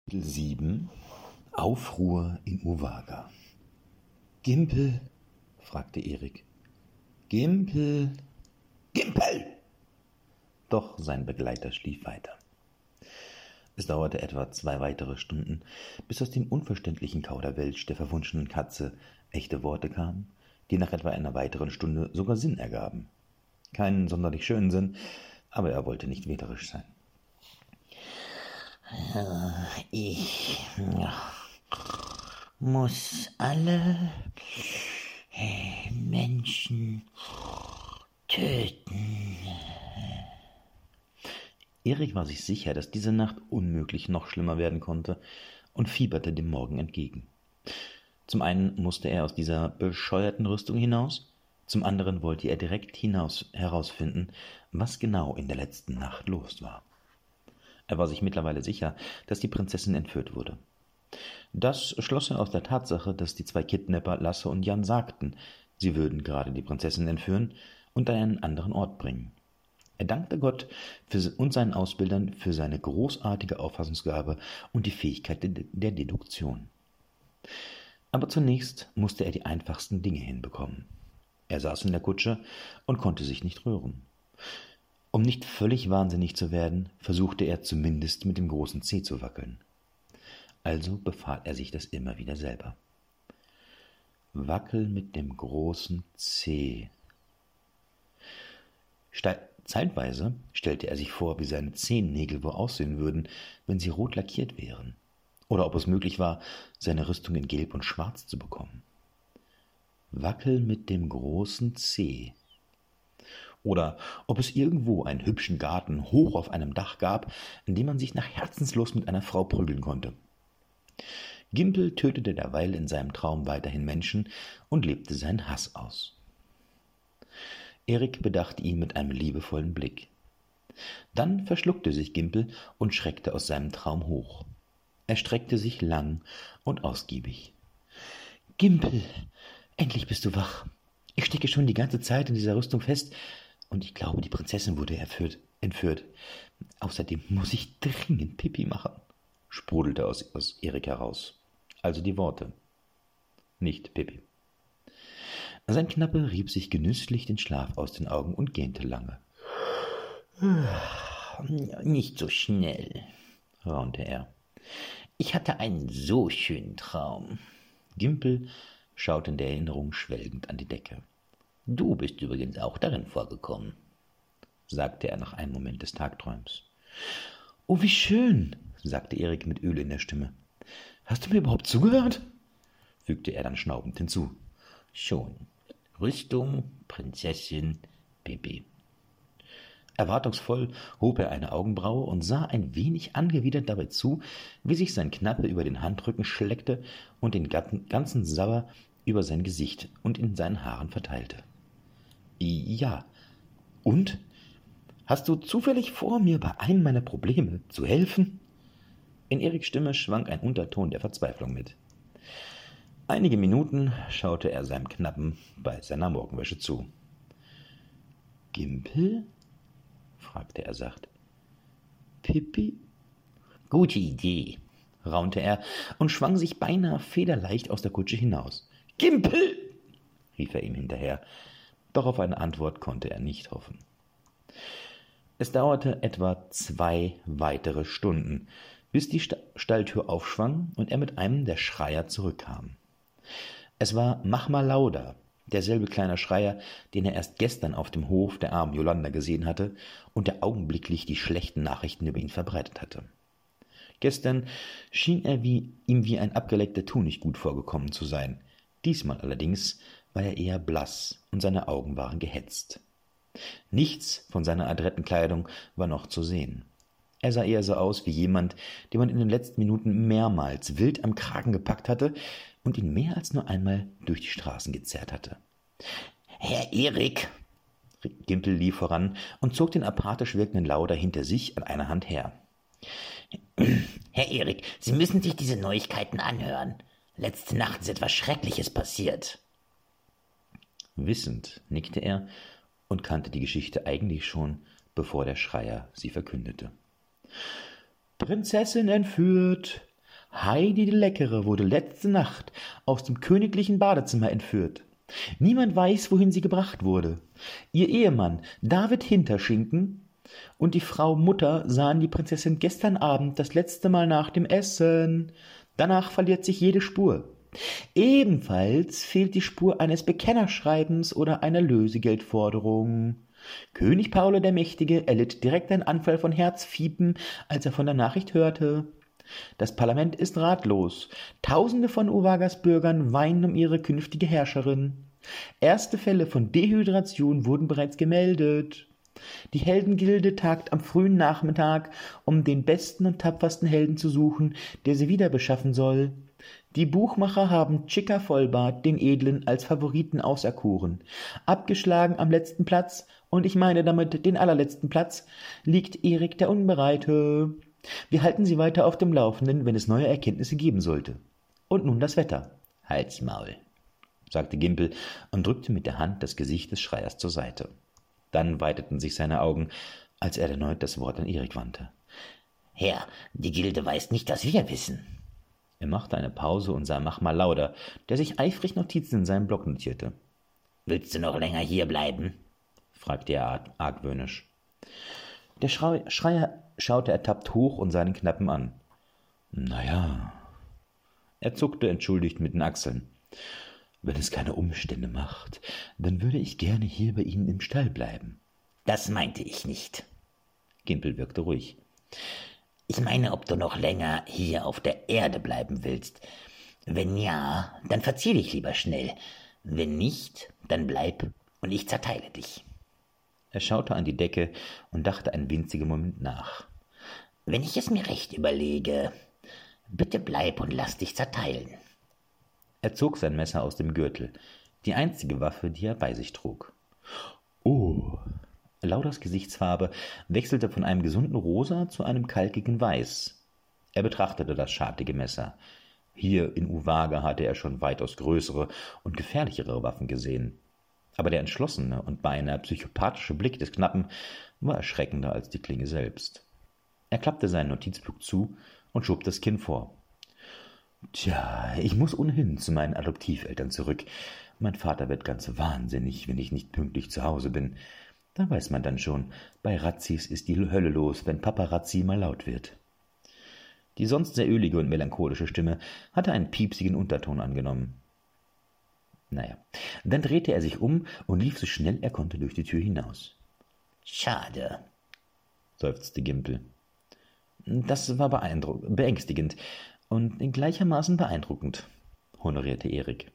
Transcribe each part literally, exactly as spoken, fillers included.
sieben Aufruhr in Uvagga. »Gimpel?« fragte Erik. »Gimpel! Gimpel!« Doch sein Begleiter schlief weiter. Es dauerte etwa zwei weitere Stunden, bis aus dem unverständlichen Kauderwelsch der verwunschenen Katze echte Worte kamen, die nach etwa einer weiteren Stunde sogar Sinn ergaben. Keinen sonderlich schönen Sinn, aber er wollte nicht wählerisch sein. Ich muss alle Menschen töten. Erik war sich sicher, dass diese Nacht unmöglich noch schlimmer werden konnte und fieberte dem Morgen entgegen. Zum einen musste er aus dieser bescheuerten Rüstung hinaus, zum anderen wollte er direkt hinaus herausfinden, was genau in der letzten Nacht los war. Er war sich mittlerweile sicher, dass die Prinzessin entführt wurde. Das schloss er aus der Tatsache, dass die zwei Kidnapper Lasse und Jan sagten, sie würden gerade die Prinzessin entführen und an einen anderen Ort bringen. Er dankte Gott für und seinen Ausbildern für seine großartige Auffassungsgabe und die Fähigkeit der Deduktion. Aber zunächst musste er die einfachsten Dinge hinbekommen. Er saß in der Kutsche und konnte sich nicht rühren. Um nicht völlig wahnsinnig zu werden, versuchte er zumindest mit dem großen Zeh zu wackeln. Also befahl er sich das immer wieder selber. Wackel mit dem großen Zeh. Zeitweise stellte er sich vor, wie seine Zehennägel wohl aussehen würden, wenn sie rot lackiert wären. Oder ob es möglich war, seine Rüstung in Gelb und Schwarz zu bekommen. Wackel mit dem großen Zeh. Oder ob es irgendwo einen hübschen Garten hoch auf einem Dach gab, in dem man sich nach Herzenslust mit einer Frau prügeln konnte. Gimpel tötete derweil in seinem Traum weiterhin Menschen und lebte seinen Hass aus. Erik bedachte ihn mit einem liebevollen Blick. Dann verschluckte sich Gimpel und schreckte aus seinem Traum hoch. Er streckte sich lang und ausgiebig. »Gimpel, endlich bist du wach. Ich stecke schon die ganze Zeit in dieser Rüstung fest und ich glaube, die Prinzessin wurde erführt, entführt. Außerdem muss ich dringend Pipi machen«, sprudelte aus, aus Erik heraus. Also die Worte, nicht Pipi. Sein Knappe rieb sich genüsslich den Schlaf aus den Augen und gähnte lange. »Nicht so schnell«, raunte er. »Ich hatte einen so schönen Traum.« Gimpel schaute in der Erinnerung schwelgend an die Decke. »Du bist übrigens auch darin vorgekommen«, sagte er nach einem Moment des Tagträums. »Oh, wie schön«, sagte Erik mit Öl in der Stimme. »Hast du mir überhaupt zugehört?« fügte er dann schnaubend hinzu. »Schon. Rüstung, Prinzessin, Pipi.« Erwartungsvoll hob er eine Augenbraue und sah ein wenig angewidert dabei zu, wie sich sein Knappe über den Handrücken schleckte und den ganzen Sabber über sein Gesicht und in seinen Haaren verteilte. »Ja, und? Hast du zufällig vor, mir bei einem meiner Probleme zu helfen?« In Eriks Stimme schwang ein Unterton der Verzweiflung mit. Einige Minuten schaute er seinem Knappen bei seiner Morgenwäsche zu. »Gimpel?« fragte er sacht. »Pipi?« »Gute Idee«, raunte er und schwang sich beinahe federleicht aus der Kutsche hinaus. »Gimpel!« rief er ihm hinterher, doch auf eine Antwort konnte er nicht hoffen. Es dauerte etwa zwei weitere Stunden, bis die Stalltür aufschwang und er mit einem der Schreier zurückkam. Es war Machmalauda, derselbe kleine Schreier, den er erst gestern auf dem Hof der armen Jolanda gesehen hatte und der augenblicklich die schlechten Nachrichten über ihn verbreitet hatte. Gestern schien er wie, ihm wie ein abgeleckter Tuch gut vorgekommen zu sein. Diesmal allerdings war er eher blass und seine Augen waren gehetzt. Nichts von seiner adretten Kleidung war noch zu sehen. Er sah eher so aus wie jemand, den man in den letzten Minuten mehrmals wild am Kragen gepackt hatte und ihn mehr als nur einmal durch die Straßen gezerrt hatte. »Herr Erik«, Gimpel lief voran und zog den apathisch wirkenden Lauda hinter sich an einer Hand her. »Herr Erik, Sie müssen sich diese Neuigkeiten anhören. Letzte Nacht ist etwas Schreckliches passiert.« Wissend nickte er und kannte die Geschichte eigentlich schon, bevor der Schreier sie verkündete. »Prinzessin entführt«, Heidi die Leckere wurde letzte Nacht aus dem königlichen Badezimmer entführt. Niemand weiß, wohin sie gebracht wurde. Ihr Ehemann David Hinterschinken und die Frau Mutter sahen die Prinzessin gestern Abend das letzte Mal nach dem Essen. Danach verliert sich jede Spur. Ebenfalls fehlt die Spur eines Bekennerschreibens oder einer Lösegeldforderung. König Paul der Mächtige erlitt direkt einen Anfall von Herzfiepen, als er von der Nachricht hörte. Das Parlament ist ratlos. Tausende von Uvagas Bürgern weinen um ihre künftige Herrscherin. Erste Fälle von Dehydration wurden bereits gemeldet. Die Heldengilde tagt am frühen Nachmittag, um den besten und tapfersten Helden zu suchen, der sie wieder beschaffen soll. Die Buchmacher haben Chica Vollbart, den Edlen, als Favoriten auserkoren. Abgeschlagen am letzten Platz, und ich meine damit den allerletzten Platz, liegt Erik der Unbereite. Wir halten Sie weiter auf dem Laufenden, wenn es neue Erkenntnisse geben sollte. Und nun das Wetter. Halt's Maul, sagte Gimpel und drückte mit der Hand das Gesicht des Schreiers zur Seite. Dann weiteten sich seine Augen, als er erneut das Wort an Erik wandte. Herr, die Gilde weiß nicht, dass wir wissen. Er machte eine Pause und sah Machmal Lauder, der sich eifrig Notizen in seinem Block notierte. »Willst du noch länger hier bleiben?« fragte er argwöhnisch. Der Schreier schaute ertappt hoch und sah den Knappen an. »Na ja.« Er zuckte entschuldigt mit den Achseln. »Wenn es keine Umstände macht, dann würde ich gerne hier bei Ihnen im Stall bleiben.« »Das meinte ich nicht.« Gimpel wirkte ruhig. »Ich meine, ob du noch länger hier auf der Erde bleiben willst. Wenn ja, dann verzieh dich lieber schnell. Wenn nicht, dann bleib und ich zerteile dich.« Er schaute an die Decke und dachte einen winzigen Moment nach. »Wenn ich es mir recht überlege, bitte bleib und lass dich zerteilen.« Er zog sein Messer aus dem Gürtel, die einzige Waffe, die er bei sich trug. »Oh!« Lauders Gesichtsfarbe wechselte von einem gesunden Rosa zu einem kalkigen Weiß. Er betrachtete das schartige Messer. Hier in Uvaga hatte er schon weitaus größere und gefährlichere Waffen gesehen. Aber der entschlossene und beinahe psychopathische Blick des Knappen war erschreckender als die Klinge selbst. Er klappte seinen Notizbuch zu und schob das Kinn vor. »Tja, ich muss ohnehin zu meinen Adoptiveltern zurück. Mein Vater wird ganz wahnsinnig, wenn ich nicht pünktlich zu Hause bin. Da weiß man dann schon, bei Razzis ist die Hölle los, wenn Papa Razzi mal laut wird.« Die sonst sehr ölige und melancholische Stimme hatte einen piepsigen Unterton angenommen. Naja, dann drehte er sich um und lief so schnell er konnte durch die Tür hinaus. »Schade«, seufzte Gimpel. »Das war beeindruck- beängstigend und gleichermaßen beeindruckend«, honorierte Erik.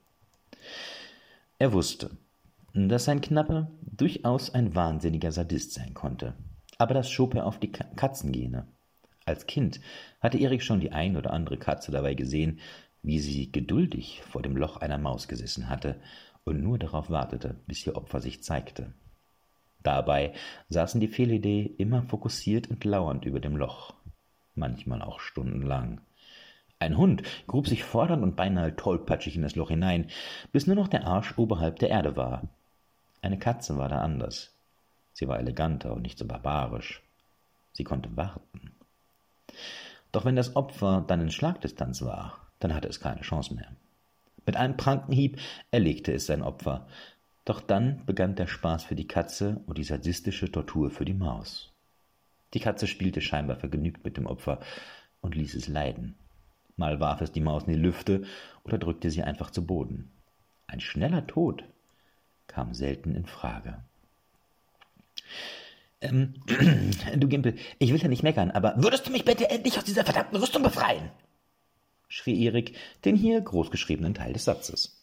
Er wusste, dass sein Knappe durchaus ein wahnsinniger Sadist sein konnte, aber das schob er auf die Ka- Katzengene. Als Kind hatte Erik schon die ein oder andere Katze dabei gesehen, wie sie geduldig vor dem Loch einer Maus gesessen hatte und nur darauf wartete, bis ihr Opfer sich zeigte. Dabei saßen die Felidae immer fokussiert und lauernd über dem Loch, manchmal auch stundenlang. Ein Hund grub sich fordernd und beinahe tollpatschig in das Loch hinein, bis nur noch der Arsch oberhalb der Erde war. Eine Katze war da anders. Sie war eleganter und nicht so barbarisch. Sie konnte warten. Doch wenn das Opfer dann in Schlagdistanz war, dann hatte es keine Chance mehr. Mit einem Prankenhieb erlegte es sein Opfer. Doch dann begann der Spaß für die Katze und die sadistische Tortur für die Maus. Die Katze spielte scheinbar vergnügt mit dem Opfer und ließ es leiden. Mal warf es die Maus in die Lüfte oder drückte sie einfach zu Boden. Ein schneller Tod kam selten in Frage. Ähm, du Gimpel, ich will ja nicht meckern, aber würdest du mich bitte endlich aus dieser verdammten Rüstung befreien? Schrie Erik den hier großgeschriebenen Teil des Satzes.